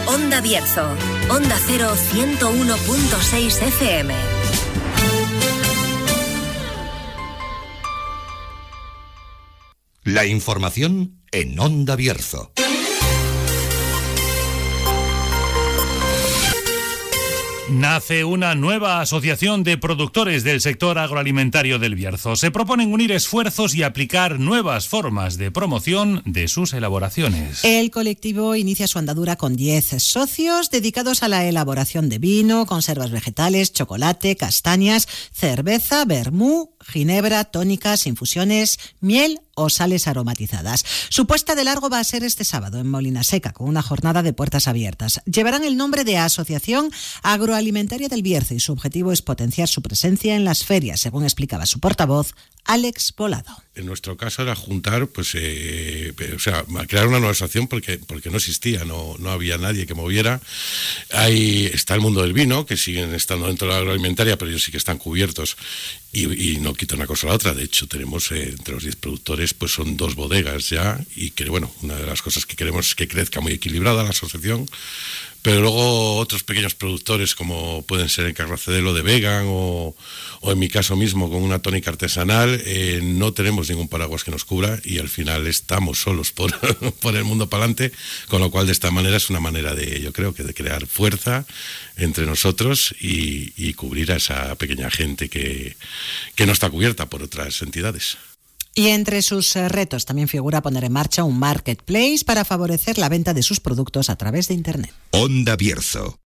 Onda Bierzo, Onda Cero 101.6 FM. La información en Onda Bierzo. Nace una nueva asociación de productores del sector agroalimentario del Bierzo. Se proponen unir esfuerzos y aplicar nuevas formas de promoción de sus elaboraciones. El colectivo inicia su andadura con 10 socios dedicados a la elaboración de vino, conservas vegetales, chocolate, castañas, cerveza, vermú, ginebra, tónicas, infusiones, miel o sales aromatizadas. Su puesta de largo va a ser este sábado en Molina Seca, con una jornada de puertas abiertas. Llevarán el nombre de Asociación Agroalimentaria del Bierzo y su objetivo es potenciar su presencia en las ferias, según explicaba su portavoz, Alex Volado. En nuestro caso era juntar, crear una nueva asociación porque no existía, no había nadie que moviera. Ahí está el mundo del vino, que siguen estando dentro de la agroalimentaria, pero ellos sí que están cubiertos y no quita una cosa a la otra. De hecho, tenemos entre los 10 productores, pues son 2 bodegas ya, y que bueno, una de las cosas que queremos es que crezca muy equilibrada la asociación. Pero luego otros pequeños productores, como pueden ser en Carracedelo de vegan o en mi caso mismo con una tónica artesanal, no tenemos ningún paraguas que nos cubra y al final estamos solos por el mundo para adelante, con lo cual de esta manera es una manera yo creo que de crear fuerza entre nosotros y cubrir a esa pequeña gente que no está cubierta por otras entidades. Y entre sus retos también figura poner en marcha un marketplace para favorecer la venta de sus productos a través de Internet. Onda Bierzo.